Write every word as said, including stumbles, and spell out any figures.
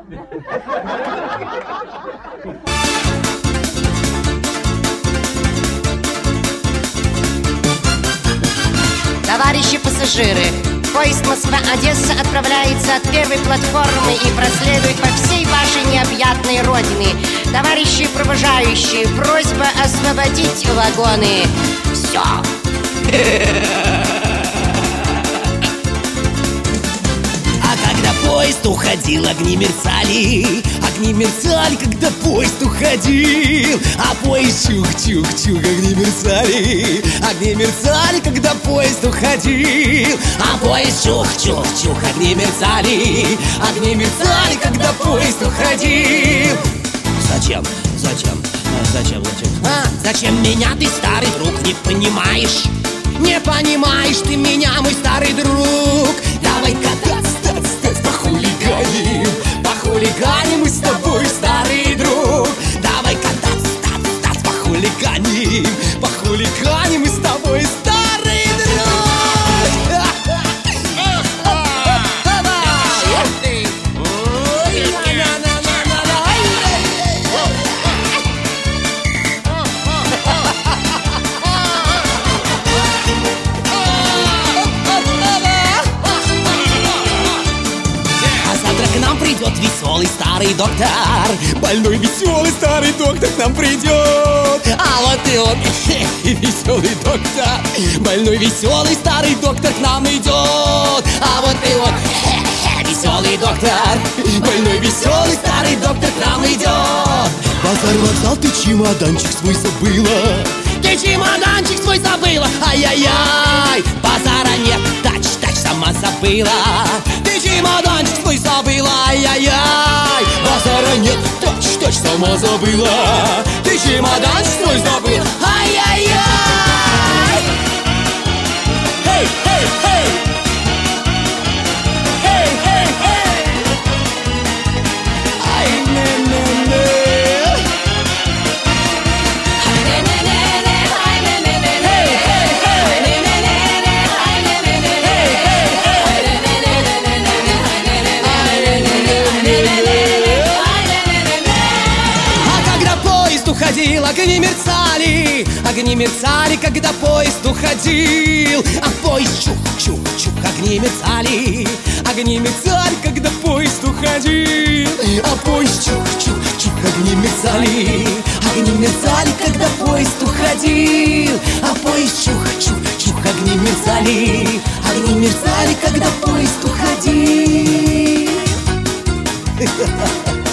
Товарищи пассажиры, поезд Москва-Одесса отправляется от первой платформы и проследует по всей вашей необъятной родине. Товарищи провожающие, просьба освободить вагоны. Все. Поезд уходил, огни мерцали, огни мерцали, когда поезд уходил. А поезд чух-чух-чух, огни мерцали, огни мерцали, когда поезд уходил. А поезд чух-чух-чух, огни мерцали, огни мерцали, когда поезд уходил. Зачем? Зачем? Зачем? Зачем? А, зачем меня ты, старый друг, не понимаешь? Не понимаешь ты меня, мой старый друг. Давай кататься, похулиганим, похулиганим мы с тобой, старый друг. Давай кататься, статься, статься, похулиганим, похулиганим мы с тобой, старый друг. Придет веселый старый доктор, больной веселый старый доктор к нам придет. А вот и он, веселый доктор, больной веселый старый доктор к нам идет. А вот и он, веселый доктор, больной веселый старый доктор к нам идет. Базар вокзал, ты чемоданчик свой забыла, ты чемоданчик свой забыла. Ай-яй-яй, базара нет, тач-тач, сама забыла. Ты чемоданчик свой забыла, ай-яй-яй, базара нет, точь-точь, сама забыла. Ты чемоданчик свой забыла, ай-яй-яй. Эй, эй, эй, эй, эй, эй, ай-не-не-не. Уходил, огни мерцали, огни мерцали, когда поезд уходил. А поезд чух-чух-чух, огни мерцали, огни мерцали, когда поезд уходил. А поезд чух-чух-чух, огни мерцали, огни мерцали, когда поезд уходил. А поезд чух-чух-чух, огни мерцали, огни мерцали, когда поезд уходил.